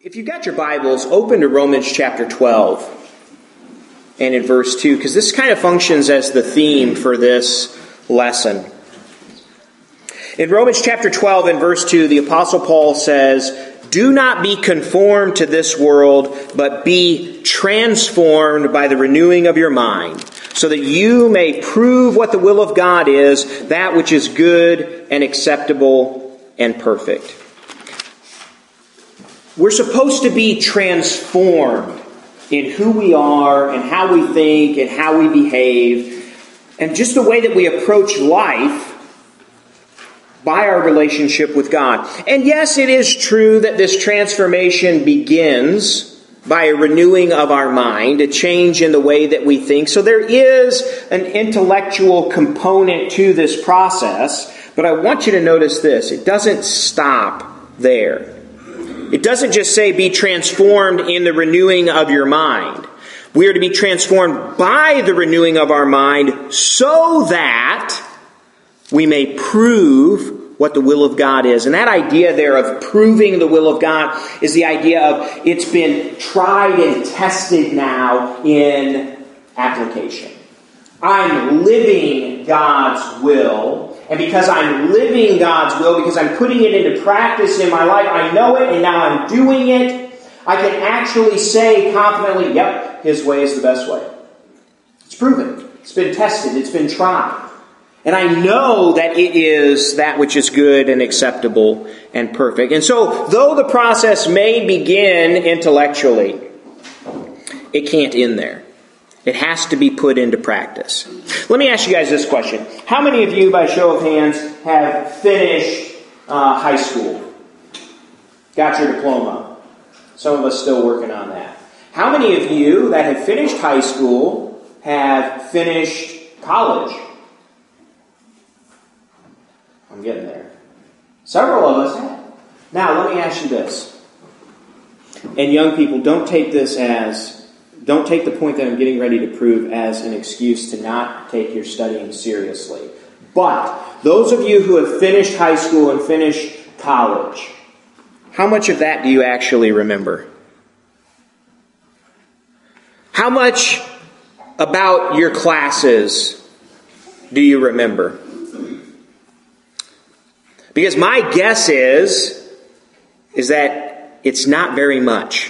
If you've got your Bibles, open to Romans chapter 12 and in verse 2, because this kind of functions as the theme for this lesson. In Romans chapter 12 and verse 2, the Apostle Paul says, "Do not be conformed to this world, but be transformed by the renewing of your mind, so that you may prove what the will of God is, that which is good and acceptable and perfect." We're supposed to be transformed in who we are and how we think and how we behave and just the way that we approach life by our relationship with God. And yes, it is true that this transformation begins by a renewing of our mind, a change in the way that we think. So there is an intellectual component to this process, but I want you to notice this. It doesn't stop there. It doesn't just say be transformed in the renewing of your mind. We are to be transformed by the renewing of our mind so that we may prove what the will of God is. And that idea there of proving the will of God is the idea of it's been tried and tested now in application. I'm living God's will. And because I'm living God's will, because I'm putting it into practice in my life, I know it and now I'm doing it, I can actually say confidently, yep, His way is the best way. It's proven. It's been tested. It's been tried. And I know that it is that which is good and acceptable and perfect. And so, though the process may begin intellectually, it can't end there. It has to be put into practice. Let me ask you guys this question. How many of you, by show of hands, have finished high school? Got your diploma? Some of us still working on that. How many of you that have finished high school have finished college? I'm getting there. Several of us have. Now, let me ask you this. And young people, don't take the point that I'm getting ready to prove as an excuse to not take your studying seriously. But those of you who have finished high school and finished college, how much of that do you actually remember? How much about your classes do you remember? Because my guess is that it's not very much.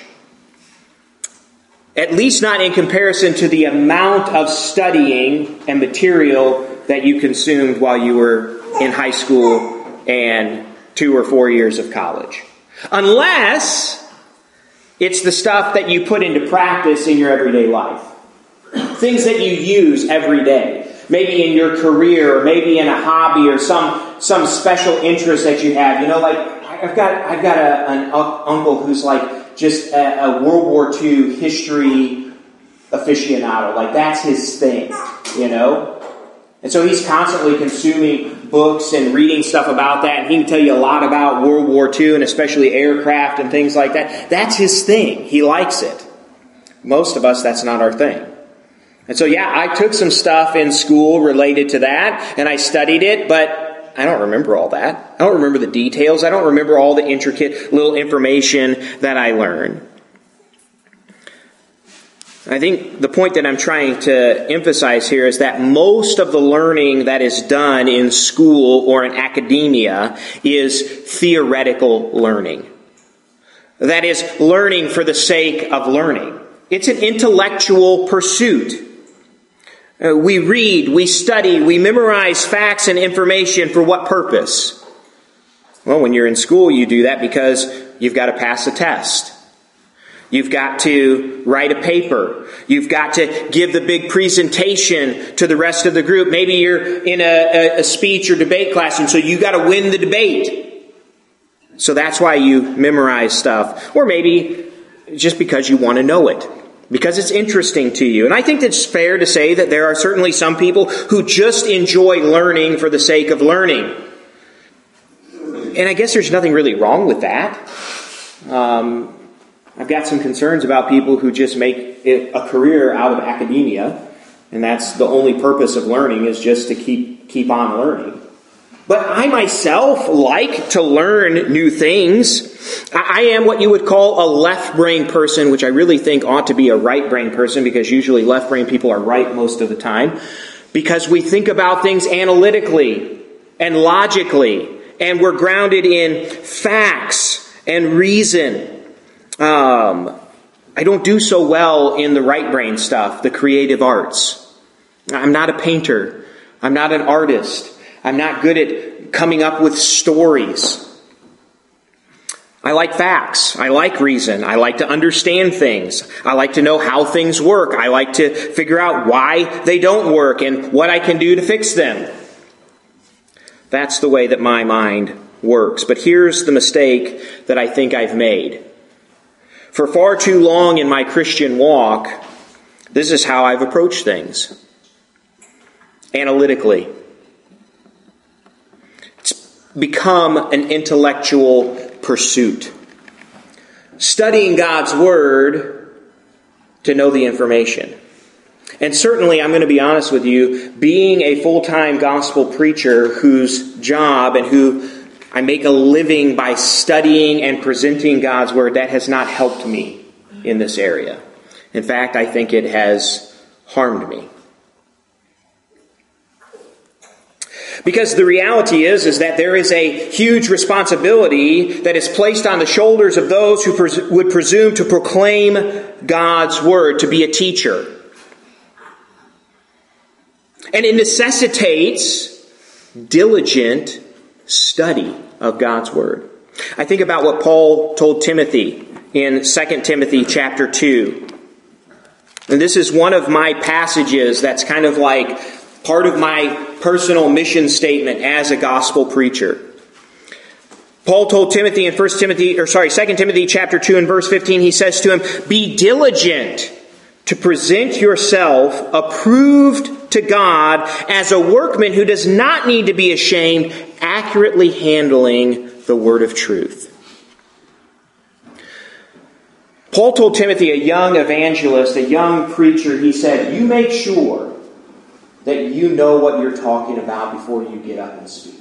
At least not in comparison to the amount of studying and material that you consumed while you were in high school and 2 or 4 years of college. Unless it's the stuff that you put into practice in your everyday life. Things that you use every day. Maybe in your career, or maybe in a hobby, or some special interest that you have. You know, like I've got an uncle who's like just a World War II history aficionado. Like, that's his thing, you know? And so he's constantly consuming books and reading stuff about that. And he can tell you a lot about World War II and especially aircraft and things like that. That's his thing. He likes it. Most of us, that's not our thing. And so, yeah, I took some stuff in school related to that, and I studied it, but I don't remember all that. I don't remember the details. I don't remember all the intricate little information that I learned. I think the point that I'm trying to emphasize here is that most of the learning that is done in school or in academia is theoretical learning. That is, learning for the sake of learning. It's an intellectual pursuit. We read, we study, we memorize facts and information for what purpose? Well, when you're in school, you do that because you've got to pass a test. You've got to write a paper. You've got to give the big presentation to the rest of the group. Maybe you're in a speech or debate class, and so you got to win the debate. So that's why you memorize stuff. Or maybe just because you want to know it. Because it's interesting to you. And I think it's fair to say that there are certainly some people who just enjoy learning for the sake of learning. And I guess there's nothing really wrong with that. I've got some concerns about people who just make it a career out of academia. And that's the only purpose of learning, is just to keep on learning. But I myself like to learn new things. I am what you would call a left-brain person, which I really think ought to be a right-brain person, because usually left-brain people are right most of the time, because we think about things analytically and logically, and we're grounded in facts and reason. I don't do so well in the right-brain stuff, the creative arts. I'm not a painter. I'm not an artist. I'm not good at coming up with stories. I like facts. I like reason. I like to understand things. I like to know how things work. I like to figure out why they don't work and what I can do to fix them. That's the way that my mind works. But here's the mistake that I think I've made. For far too long in my Christian walk, this is how I've approached things. Analytically. Become an intellectual pursuit. Studying God's Word to know the information. And certainly, I'm going to be honest with you, being a full-time gospel preacher whose job and who I make a living by studying and presenting God's Word, that has not helped me in this area. In fact, I think it has harmed me. Because the reality is that there is a huge responsibility that is placed on the shoulders of those who would presume to proclaim God's Word, to be a teacher. And it necessitates diligent study of God's Word. I think about what Paul told Timothy in 2 Timothy chapter 2. And this is one of my passages that's kind of like part of my personal mission statement as a gospel preacher. Paul told Timothy in 2 Timothy chapter 2 and verse 15, he says to him, "Be diligent to present yourself approved to God as a workman who does not need to be ashamed, accurately handling the word of truth." Paul told Timothy, a young evangelist, a young preacher, he said, you make sure that you know what you're talking about before you get up and speak.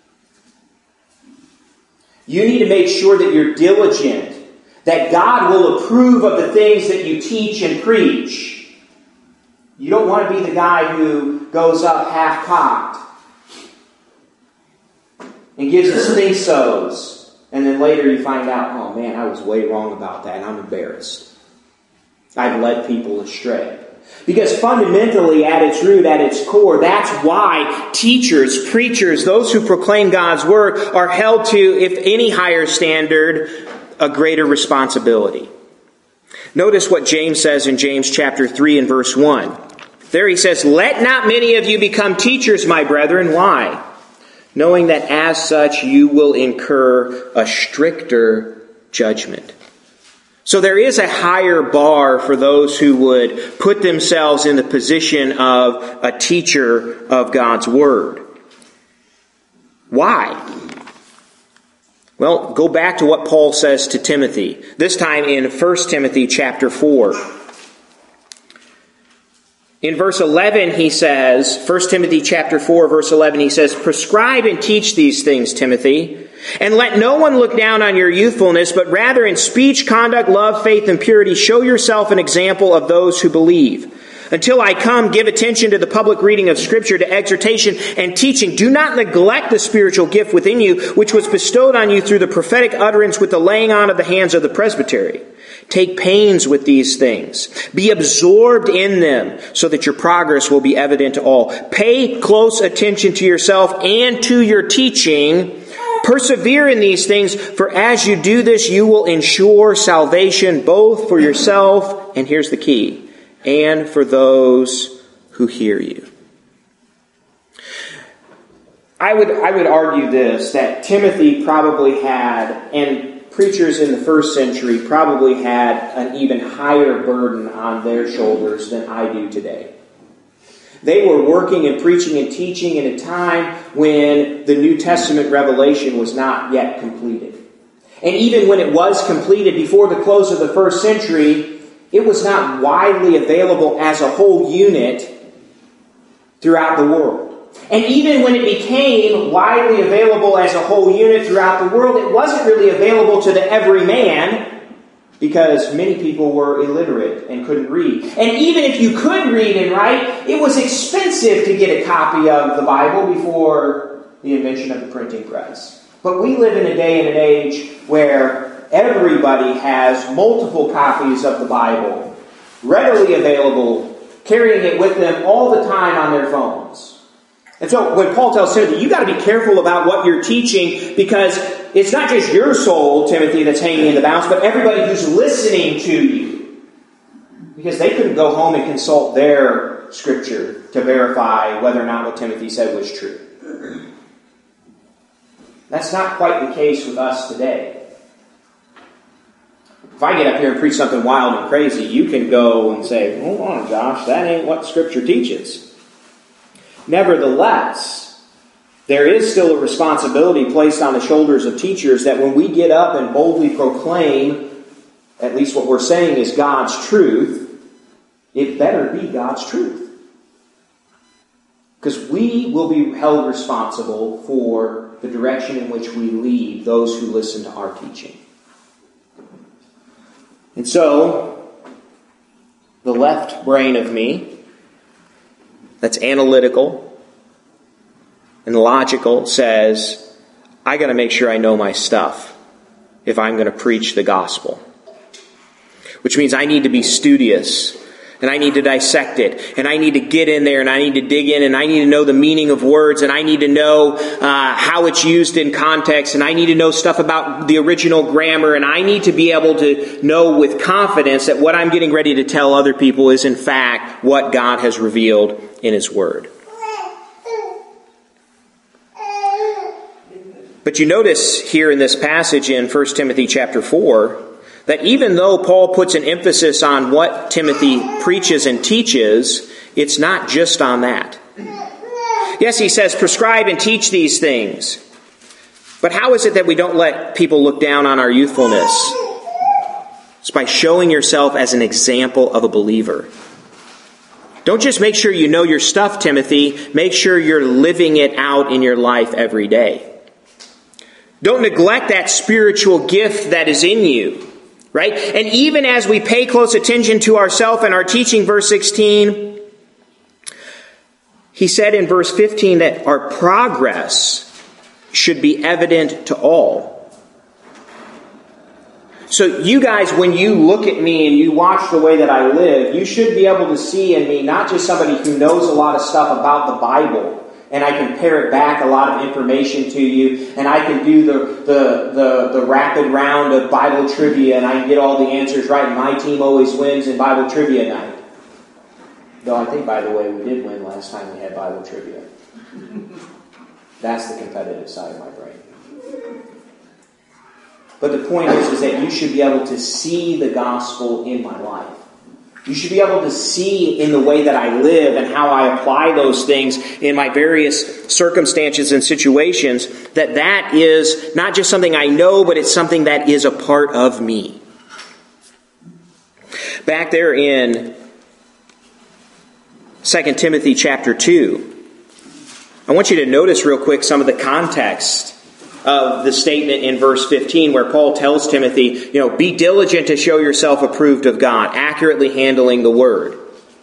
You need to make sure that you're diligent, that God will approve of the things that you teach and preach. You don't want to be the guy who goes up half-cocked and gives us think-sos, and then later you find out, oh man, I was way wrong about that, and I'm embarrassed. I've led people astray. Because fundamentally, at its root, at its core, that's why teachers, preachers, those who proclaim God's Word are held to, if any higher standard, a greater responsibility. Notice what James says in James chapter 3 and verse 1. There he says, "Let not many of you become teachers, my brethren." Why? "Knowing that as such you will incur a stricter judgment." So there is a higher bar for those who would put themselves in the position of a teacher of God's Word. Why? Well, go back to what Paul says to Timothy. This time in 1 Timothy chapter 4. In verse 11 he says, 1 Timothy chapter 4 verse 11, he says, "Prescribe and teach these things, Timothy. And let no one look down on your youthfulness, but rather in speech, conduct, love, faith, and purity, show yourself an example of those who believe. Until I come, give attention to the public reading of Scripture, to exhortation and teaching. Do not neglect the spiritual gift within you, which was bestowed on you through the prophetic utterance with the laying on of the hands of the presbytery. Take pains with these things. Be absorbed in them, so that your progress will be evident to all. Pay close attention to yourself and to your teaching. Persevere in these things, for as you do this, you will ensure salvation both for yourself," and here's the key, "and for those who hear you." I would argue this, that Timothy probably had, and preachers in the first century probably had, an even higher burden on their shoulders than I do today. They were working and preaching and teaching in a time when the New Testament revelation was not yet completed. And even when it was completed before the close of the first century, it was not widely available as a whole unit throughout the world. And even when it became widely available as a whole unit throughout the world, it wasn't really available to the everyman because many people were illiterate and couldn't read. And even if you could read and write, it was expensive to get a copy of the Bible before the invention of the printing press. But we live in a day and an age where everybody has multiple copies of the Bible readily available, carrying it with them all the time on their phones. And so when Paul tells Timothy, you got to be careful about what you're teaching, because it's not just your soul, Timothy, that's hanging in the balance, but everybody who's listening to you. Because they couldn't go home and consult their scripture to verify whether or not what Timothy said was true. That's not quite the case with us today. If I get up here and preach something wild and crazy, you can go and say, hold on, Josh, that ain't what Scripture teaches. Nevertheless, there is still a responsibility placed on the shoulders of teachers that when we get up and boldly proclaim, at least what we're saying is God's truth, it better be God's truth. Because we will be held responsible for the direction in which we lead those who listen to our teaching. And so, the left brain of me, that's analytical and logical, says, I got to make sure I know my stuff if I'm going to preach the gospel. Which means I need to be studious, and I need to dissect it, and I need to get in there, and I need to dig in, and I need to know the meaning of words, and I need to know how it's used in context, and I need to know stuff about the original grammar, and I need to be able to know with confidence that what I'm getting ready to tell other people is in fact what God has revealed in His Word. But you notice here in this passage in 1 Timothy chapter 4, that even though Paul puts an emphasis on what Timothy preaches and teaches, it's not just on that. Yes, he says, prescribe and teach these things. But how is it that we don't let people look down on our youthfulness? It's by showing yourself as an example of a believer. Don't just make sure you know your stuff, Timothy. Make sure you're living it out in your life every day. Don't neglect that spiritual gift that is in you. Right? And even as we pay close attention to ourselves and our teaching, verse 16, he said in verse 15 that our progress should be evident to all. So you guys, when you look at me and you watch the way that I live, you should be able to see in me not just somebody who knows a lot of stuff about the Bible, and I can pare it back a lot of information to you, and I can do the rapid round of Bible trivia, and I can get all the answers right, and my team always wins in Bible trivia night. Though I think, by the way, we did win last time we had Bible trivia. That's the competitive side of my brain. But the point is that you should be able to see the gospel in my life. You should be able to see in the way that I live and how I apply those things in my various circumstances and situations, that is not just something I know, but it's something that is a part of me. Back there in 2 Timothy chapter 2, I want you to notice real quick some of the context of the statement in verse 15 where Paul tells Timothy, be diligent to show yourself approved of God, accurately handling the word.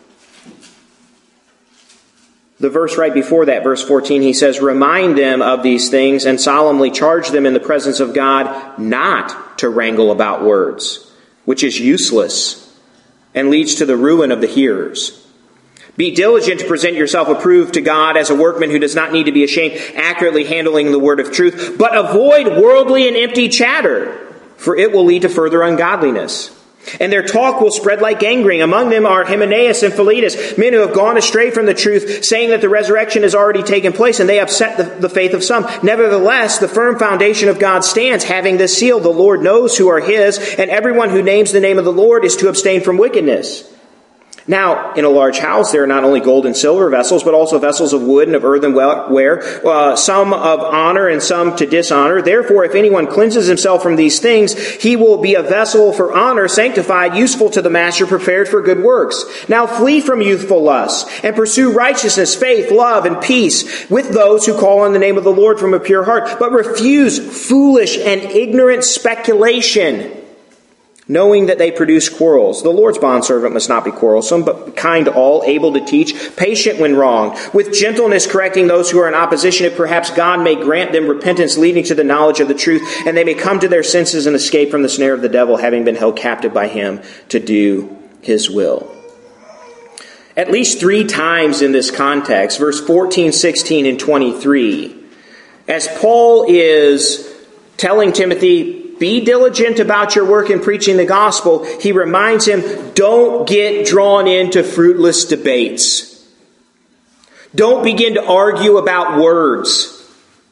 The verse right before that, verse 14, he says, remind them of these things and solemnly charge them in the presence of God not to wrangle about words, which is useless and leads to the ruin of the hearers. Be diligent to present yourself approved to God as a workman who does not need to be ashamed, accurately handling the word of truth. But avoid worldly and empty chatter, for it will lead to further ungodliness. And their talk will spread like gangrene. Among them are Hymenaeus and Philetus, men who have gone astray from the truth, saying that the resurrection has already taken place, and they upset the faith of some. Nevertheless, the firm foundation of God stands, having this seal, the Lord knows who are his, and everyone who names the name of the Lord is to abstain from wickedness. Now, in a large house, there are not only gold and silver vessels, but also vessels of wood and of earthenware, some of honor and some to dishonor. Therefore, if anyone cleanses himself from these things, he will be a vessel for honor, sanctified, useful to the master, prepared for good works. Now flee from youthful lusts, and pursue righteousness, faith, love, and peace with those who call on the name of the Lord from a pure heart. But refuse foolish and ignorant speculation, knowing that they produce quarrels. The Lord's bondservant must not be quarrelsome, but kind to all, able to teach, patient when wrong, with gentleness correcting those who are in opposition, if perhaps God may grant them repentance leading to the knowledge of the truth, and they may come to their senses and escape from the snare of the devil, having been held captive by him to do his will. At least 3 times in this context, verse 14, 16, and 23, as Paul is telling Timothy, be diligent about your work in preaching the gospel, he reminds him, don't get drawn into fruitless debates. Don't begin to argue about words.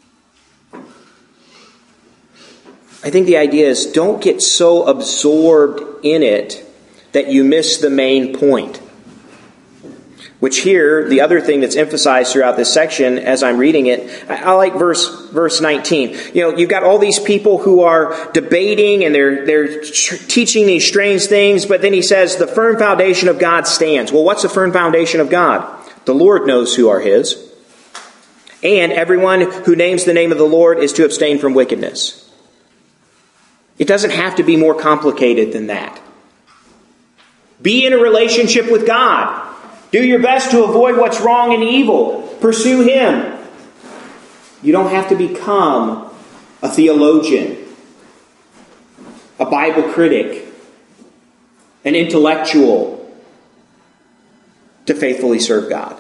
I think the idea is don't get so absorbed in it that you miss the main point. Which here, the other thing that's emphasized throughout this section as I'm reading it, I like verse 19. You've got all these people who are debating and they're teaching these strange things, but then he says the firm foundation of God stands. Well, what's the firm foundation of God? The Lord knows who are his. And everyone who names the name of the Lord is to abstain from wickedness. It doesn't have to be more complicated than that. Be in a relationship with God. Do your best to avoid what's wrong and evil. Pursue him. You don't have to become a theologian, a Bible critic, an intellectual to faithfully serve God.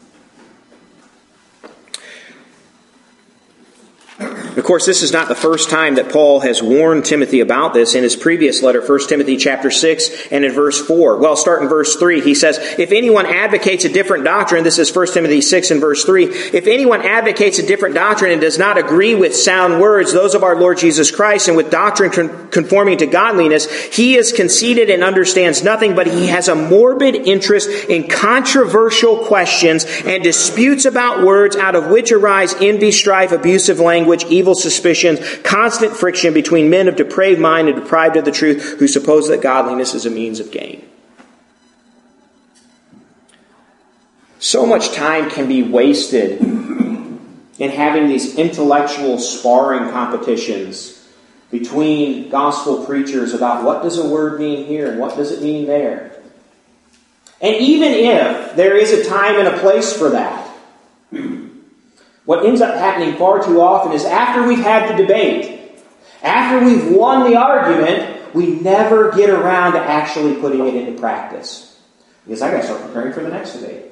Of course, this is not the first time that Paul has warned Timothy about this. In his previous letter, 1 Timothy chapter 6 and in verse 4. Well, start in verse 3. He says, if anyone advocates a different doctrine, this is 1 Timothy 6 and verse 3. If anyone advocates a different doctrine and does not agree with sound words, those of our Lord Jesus Christ, and with doctrine conforming to godliness, he is conceited and understands nothing, but he has a morbid interest in controversial questions and disputes about words, out of which arise envy, strife, abusive language, evil suspicions, constant friction between men of depraved mind and deprived of the truth, who suppose that godliness is a means of gain. So much time can be wasted in having these intellectual sparring competitions between gospel preachers about what does a word mean here and what does it mean there. And even if there is a time and a place for that, what ends up happening far too often is after we've had the debate, after we've won the argument, we never get around to actually putting it into practice. Because I got to start preparing for the next debate.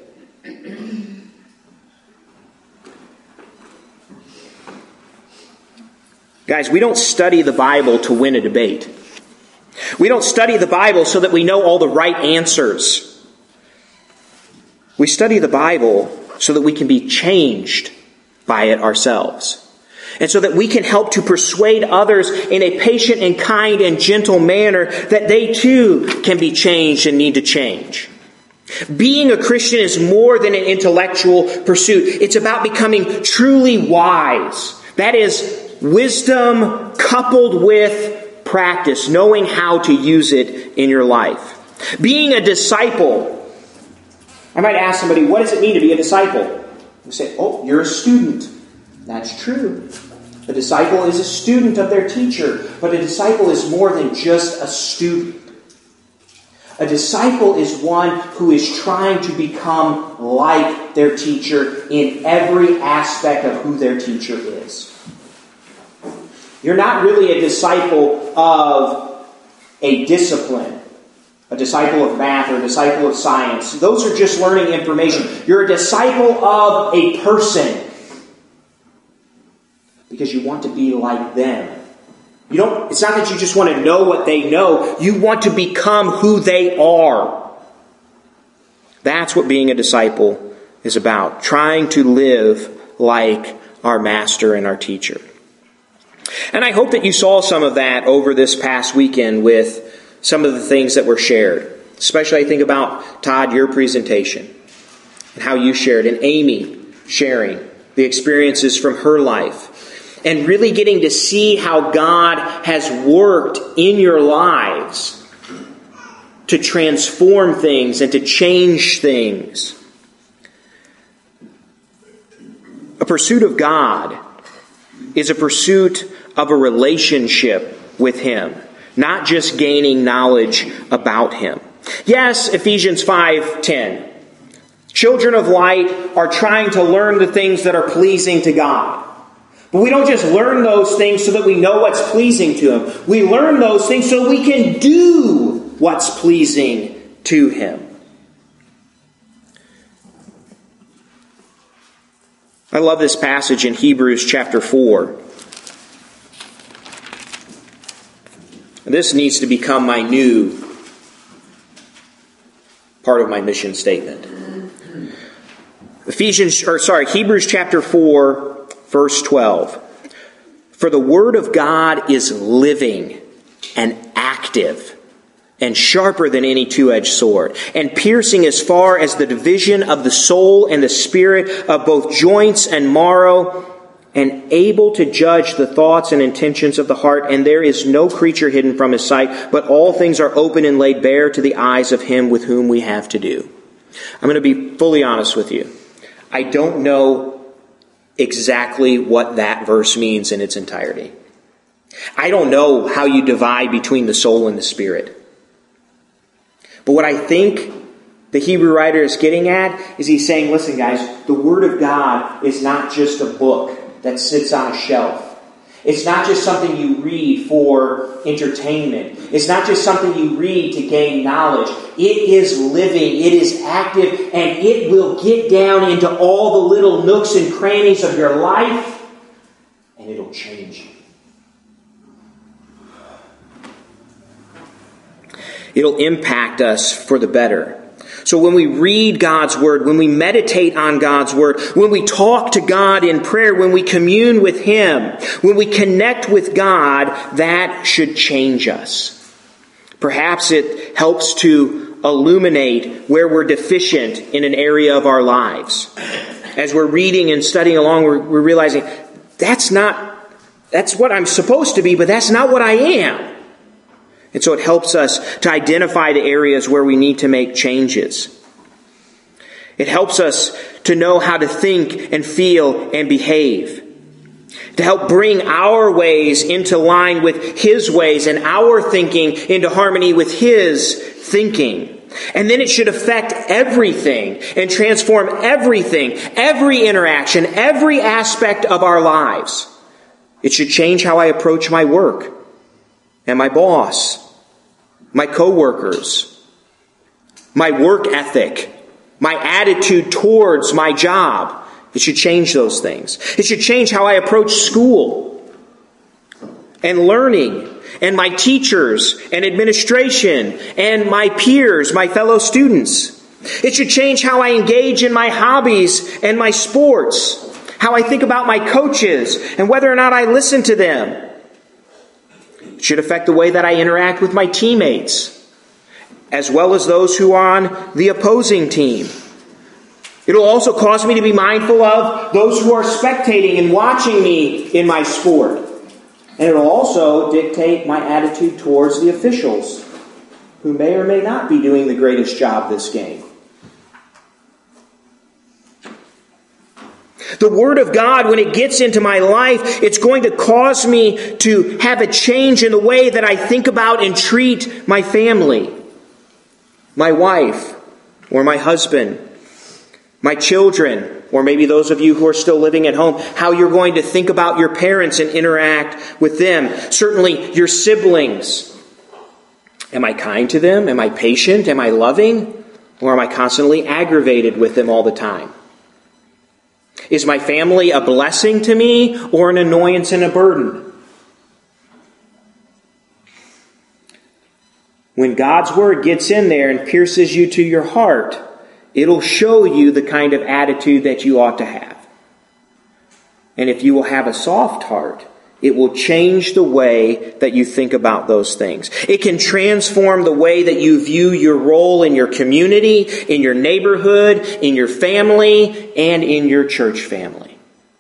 Guys, we don't study the Bible to win a debate. We don't study the Bible so that we know all the right answers. We study the Bible so that we can be changed by it ourselves. And so that we can help to persuade others in a patient and kind and gentle manner that they too can be changed and need to change. Being a Christian is more than an intellectual pursuit. It's about becoming truly wise. That is wisdom coupled with practice, knowing how to use it in your life. Being a disciple. I might ask somebody, what does it mean to be a disciple? You say, oh, you're a student. That's true. A disciple is a student of their teacher, but a disciple is more than just a student. A disciple is one who is trying to become like their teacher in every aspect of who their teacher is. You're not really a disciple of a discipline. A disciple of math or a disciple of science. Those are just learning information. You're a disciple of a person. Because you want to be like them. It's not that you just want to know what they know. You want to become who they are. That's what being a disciple is about. Trying to live like our master and our teacher. And I hope that you saw some of that over this past weekend with some of the things that were shared. Especially I think about, Todd, your presentation and how you shared, and Amy sharing the experiences from her life, and really getting to see how God has worked in your lives to transform things and to change things. A pursuit of God is a pursuit of a relationship with Him, not just gaining knowledge about Him. Yes, Ephesians 5:10. Children of light are trying to learn the things that are pleasing to God. But we don't just learn those things so that we know what's pleasing to Him. We learn those things so we can do what's pleasing to Him. I love this passage in Hebrews chapter 4. This needs to become my new part of my mission statement. Hebrews chapter 4, verse 12. For the word of God is living and active and sharper than any two-edged sword, and piercing as far as the division of the soul and the spirit, of both joints and marrow, and able to judge the thoughts and intentions of the heart. And there is no creature hidden from His sight, but all things are open and laid bare to the eyes of Him with whom we have to do. I'm going to be fully honest with you. I don't know exactly what that verse means in its entirety. I don't know how you divide between the soul and the spirit. But what I think the Hebrew writer is getting at is he's saying, listen guys, the Word of God is not just a book that sits on a shelf. It's not just something you read for entertainment. It's not just something you read to gain knowledge. It is living, it is active, and it will get down into all the little nooks and crannies of your life, and it'll change you. It'll impact us for the better. So when we read God's Word, when we meditate on God's Word, when we talk to God in prayer, when we commune with Him, when we connect with God, that should change us. Perhaps it helps to illuminate where we're deficient in an area of our lives. As we're reading and studying along, we're realizing that's what I'm supposed to be, but that's not what I am. And so it helps us to identify the areas where we need to make changes. It helps us to know how to think and feel and behave. To help bring our ways into line with His ways and our thinking into harmony with His thinking. And then it should affect everything and transform everything, every interaction, every aspect of our lives. It should change how I approach my work and my boss, my coworkers, my work ethic, my attitude towards my job. It should change those things. It should change how I approach school and learning and my teachers and administration and my peers, my fellow students. It should change how I engage in my hobbies and my sports, how I think about my coaches and whether or not I listen to them. It should affect the way that I interact with my teammates, as well as those who are on the opposing team. It'll also cause me to be mindful of those who are spectating and watching me in my sport. And it'll also dictate my attitude towards the officials, who may or may not be doing the greatest job this game. The Word of God, when it gets into my life, it's going to cause me to have a change in the way that I think about and treat my family, my wife, or my husband, my children, or maybe those of you who are still living at home, how you're going to think about your parents and interact with them. Certainly your siblings. Am I kind to them? Am I patient? Am I loving? Or am I constantly aggravated with them all the time? Is my family a blessing to me or an annoyance and a burden? When God's Word gets in there and pierces you to your heart, it'll show you the kind of attitude that you ought to have. And if you will have a soft heart, It will change the way that you think about those things. It can transform the way that you view your role in your community, in your neighborhood, in your family, and in your church family.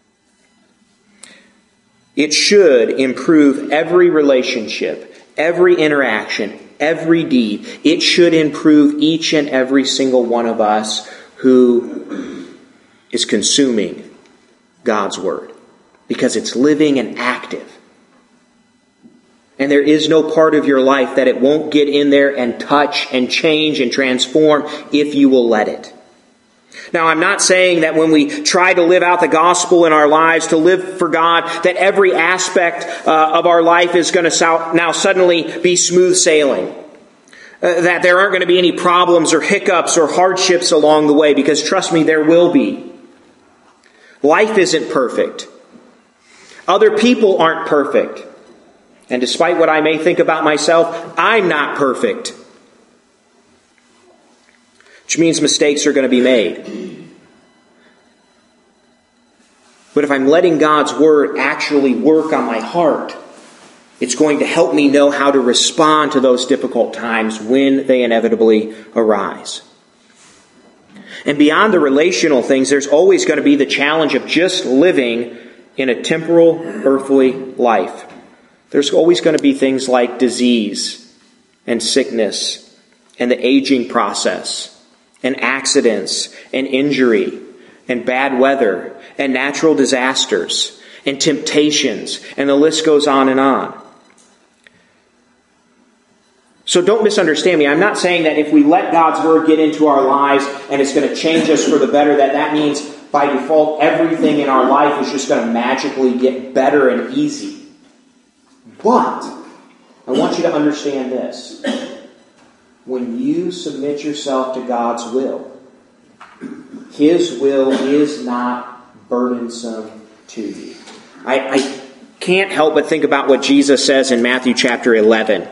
It should improve every relationship, every interaction, every deed. It should improve each and every single one of us who is consuming God's Word, because it's living and active. And there is no part of your life that it won't get in there and touch and change and transform if you will let it. Now, I'm not saying that when we try to live out the gospel in our lives, to live for God, that every aspect of our life is going to now suddenly be smooth sailing. That there aren't going to be any problems or hiccups or hardships along the way, because trust me, there will be. Life isn't perfect. Other people aren't perfect. And despite what I may think about myself, I'm not perfect. Which means mistakes are going to be made. But if I'm letting God's Word actually work on my heart, it's going to help me know how to respond to those difficult times when they inevitably arise. And beyond the relational things, there's always going to be the challenge of just living in a temporal, earthly life. There's always going to be things like disease and sickness and the aging process and accidents and injury and bad weather and natural disasters and temptations, and the list goes on and on. So don't misunderstand me. I'm not saying that if we let God's Word get into our lives and it's going to change us for the better, that means by default everything in our life is just going to magically get better and easy. But I want you to understand this. When you submit yourself to God's will, His will is not burdensome to you. I can't help but think about what Jesus says in Matthew chapter 11.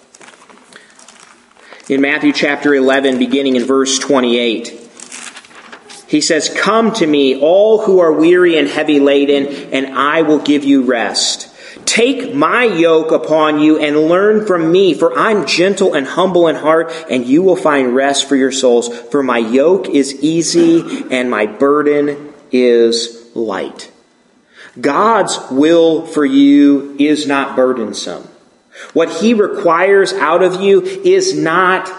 In Matthew chapter 11, beginning in verse 28, He says, "Come to me, all who are weary and heavy laden, and I will give you rest. Take my yoke upon you and learn from me, for I'm gentle and humble in heart, and you will find rest for your souls. For my yoke is easy and my burden is light." God's will for you is not burdensome. What He requires out of you is not,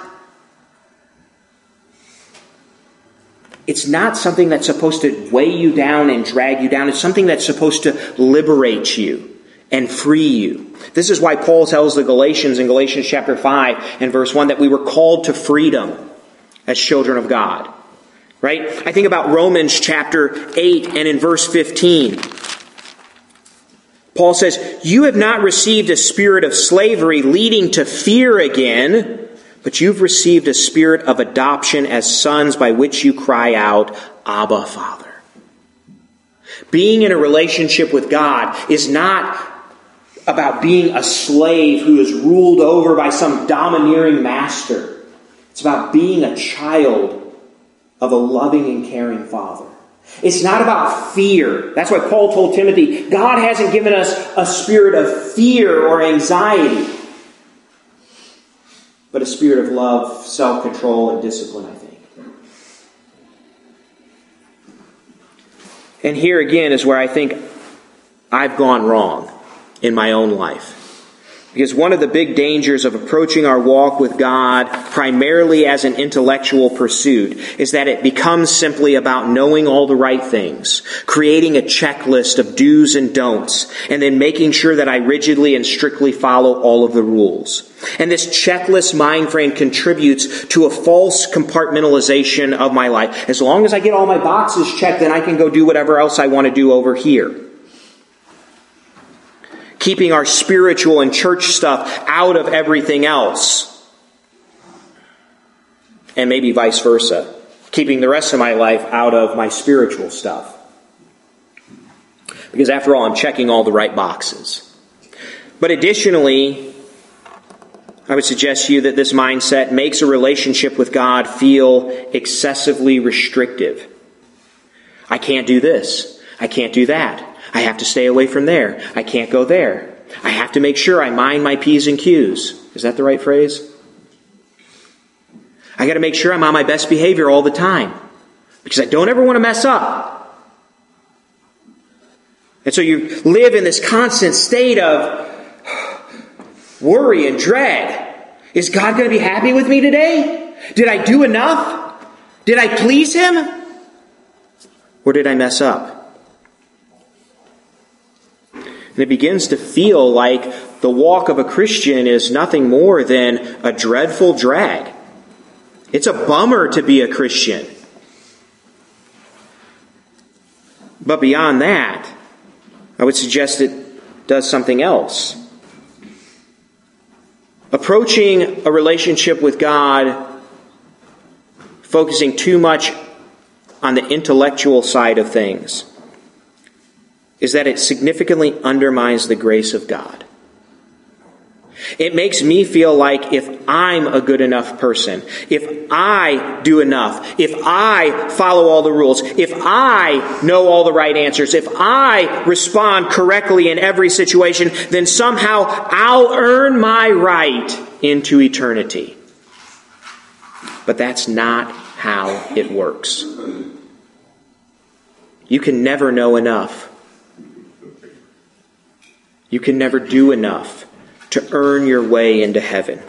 it's not something that's supposed to weigh you down and drag you down. It's something that's supposed to liberate you and free you. This is why Paul tells the Galatians in Galatians chapter 5 and verse 1 that we were called to freedom as children of God. Right? I think about Romans chapter 8 and in verse 15. Paul says, "You have not received a spirit of slavery leading to fear again, but you've received a spirit of adoption as sons, by which you cry out, Abba, Father." Being in a relationship with God is not about being a slave who is ruled over by some domineering master. It's about being a child of a loving and caring Father. It's not about fear. That's why Paul told Timothy, God hasn't given us a spirit of fear or anxiety, but a spirit of love, self-control, and discipline, I think. And here again is where I think I've gone wrong in my own life. Because one of the big dangers of approaching our walk with God primarily as an intellectual pursuit is that it becomes simply about knowing all the right things, creating a checklist of do's and don'ts, and then making sure that I rigidly and strictly follow all of the rules. And this checklist mind frame contributes to a false compartmentalization of my life. As long as I get all my boxes checked, then I can go do whatever else I want to do over here. Keeping our spiritual and church stuff out of everything else. And maybe vice versa. Keeping the rest of my life out of my spiritual stuff. Because after all, I'm checking all the right boxes. But additionally, I would suggest to you that this mindset makes a relationship with God feel excessively restrictive. I can't do this. I can't do that. I have to stay away from there. I can't go there. I have to make sure I mind my P's and Q's. Is that the right phrase? I got to make sure I'm on my best behavior all the time because I don't ever want to mess up. And so you live in this constant state of worry and dread. Is God going to be happy with me today? Did I do enough? Did I please Him? Or did I mess up? And it begins to feel like the walk of a Christian is nothing more than a dreadful drag. It's a bummer to be a Christian. But beyond that, I would suggest it does something else. Approaching a relationship with God, focusing too much on the intellectual side of things, is that it significantly undermines the grace of God. It makes me feel like if I'm a good enough person, if I do enough, if I follow all the rules, if I know all the right answers, if I respond correctly in every situation, then somehow I'll earn my right into eternity. But that's not how it works. You can never know enough. You can never do enough to earn your way into heaven.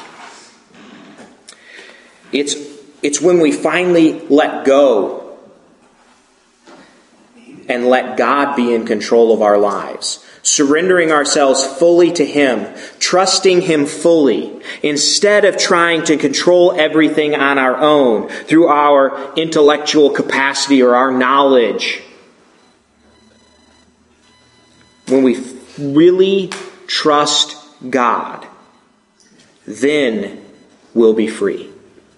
It's when we finally let go and let God be in control of our lives, surrendering ourselves fully to Him, trusting Him fully, instead of trying to control everything on our own through our intellectual capacity or our knowledge. When we really trust God, then we'll be free.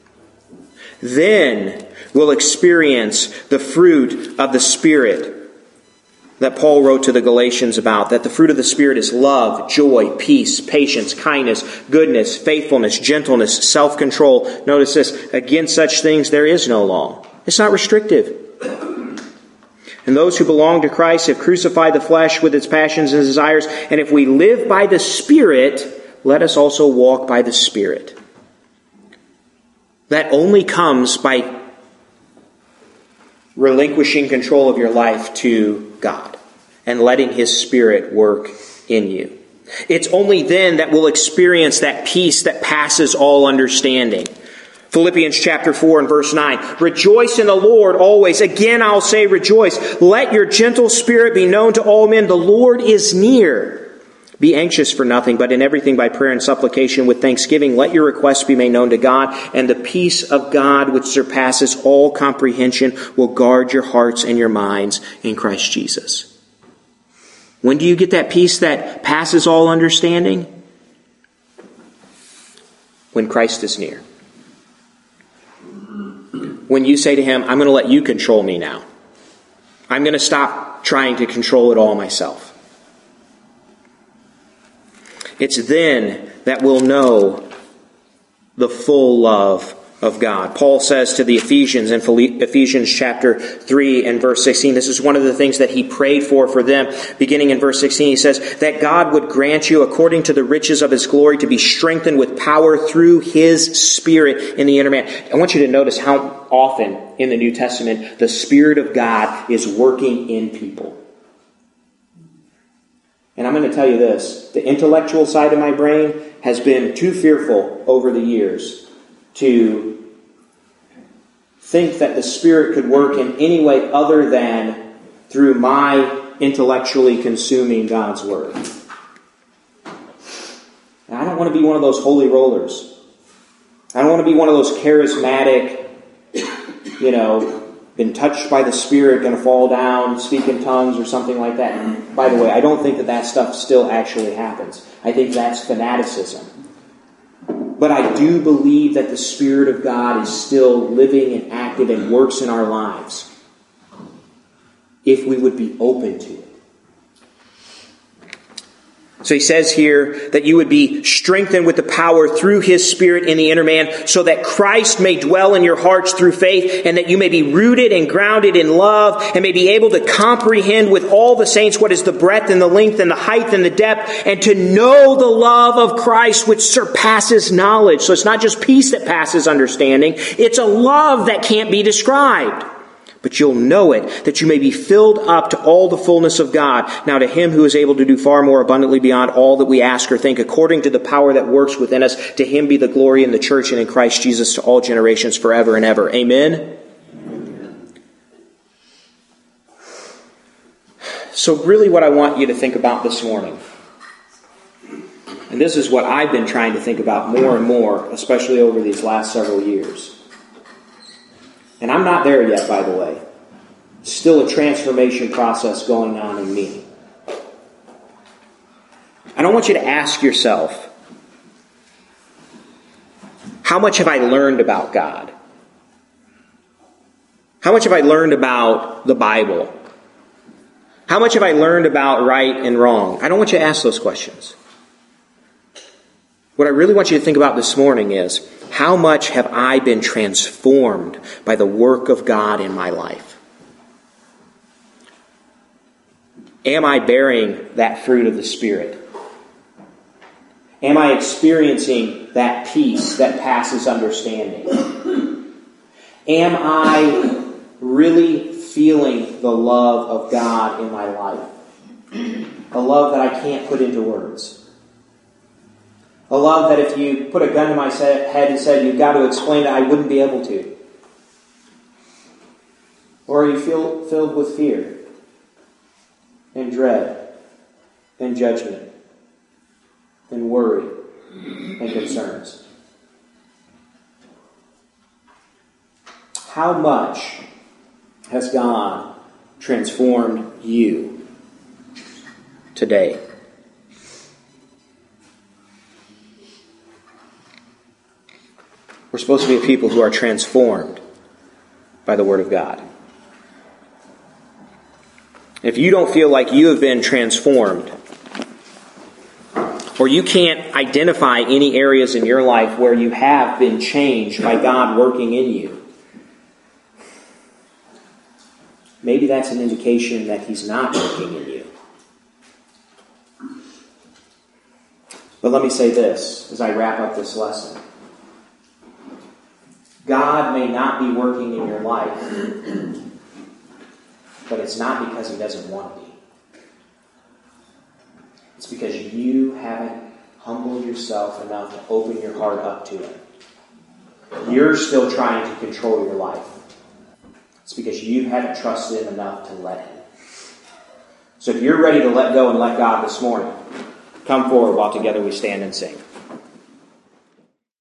Then we'll experience the fruit of the Spirit that Paul wrote to the Galatians about, that the fruit of the Spirit is love, joy, peace, patience, kindness, goodness, faithfulness, gentleness, self-control. Notice this, against such things there is no law. It's not restrictive. And those who belong to Christ have crucified the flesh with its passions and desires. And if we live by the Spirit, let us also walk by the Spirit. That only comes by relinquishing control of your life to God and letting His Spirit work in you. It's only then that we'll experience that peace that passes all understanding. Philippians chapter 4 and verse 9. Rejoice in the Lord always. Again, I'll say rejoice. Let your gentle spirit be known to all men. The Lord is near. Be anxious for nothing, but in everything by prayer and supplication with thanksgiving, let your requests be made known to God. And the peace of God, which surpasses all comprehension, will guard your hearts and your minds in Christ Jesus. When do you get that peace that passes all understanding? When Christ is near. When you say to Him, I'm going to let you control me now. I'm going to stop trying to control it all myself. It's then that we'll know the full love of God. Paul says to the Ephesians in Ephesians chapter 3 and verse 16, this is one of the things that he prayed for them. Beginning in verse 16, he says, that God would grant you, according to the riches of His glory, to be strengthened with power through His Spirit in the inner man. I want you to notice how often in the New Testament the Spirit of God is working in people. And I'm going to tell you this, the intellectual side of my brain has been too fearful over the years to think that the Spirit could work in any way other than through my intellectually consuming God's Word. And I don't want to be one of those holy rollers. I don't want to be one of those charismatic, been touched by the Spirit, going to fall down, speak in tongues or something like that. And by the way, I don't think that stuff still actually happens. I think that's fanaticism. But I do believe that the Spirit of God is still living and active and works in our lives if we would be open to it. So he says here that you would be strengthened with the power through his Spirit in the inner man, so that Christ may dwell in your hearts through faith, and that you may be rooted and grounded in love, and may be able to comprehend with all the saints what is the breadth and the length and the height and the depth, and to know the love of Christ which surpasses knowledge. So it's not just peace that passes understanding, it's a love that can't be described. But you'll know it, that you may be filled up to all the fullness of God. Now to him who is able to do far more abundantly beyond all that we ask or think, according to the power that works within us, to him be the glory in the church and in Christ Jesus to all generations forever and ever. Amen? So really what I want you to think about this morning, and this is what I've been trying to think about more and more, especially over these last several years. And I'm not there yet, by the way. Still a transformation process going on in me. And I want you to ask yourself, how much have I learned about God? How much have I learned about the Bible? How much have I learned about right and wrong? I don't want you to ask those questions. What I really want you to think about this morning is, how much have I been transformed by the work of God in my life? Am I bearing that fruit of the Spirit? Am I experiencing that peace that passes understanding? Am I really feeling the love of God in my life? A love that I can't put into words. A love that if you put a gun in my head and said, you've got to explain it, I wouldn't be able to. Or are you filled with fear and dread and judgment and worry and concerns? How much has God transformed you today? We're supposed to be a people who are transformed by the Word of God. If you don't feel like you have been transformed, or you can't identify any areas in your life where you have been changed by God working in you, maybe that's an indication that He's not working in you. But let me say this as I wrap up this lesson. God may not be working in your life, but it's not because He doesn't want to be. It's because you haven't humbled yourself enough to open your heart up to Him. You're still trying to control your life. It's because you haven't trusted Him enough to let Him. So if you're ready to let go and let God this morning, come forward while together we stand and sing.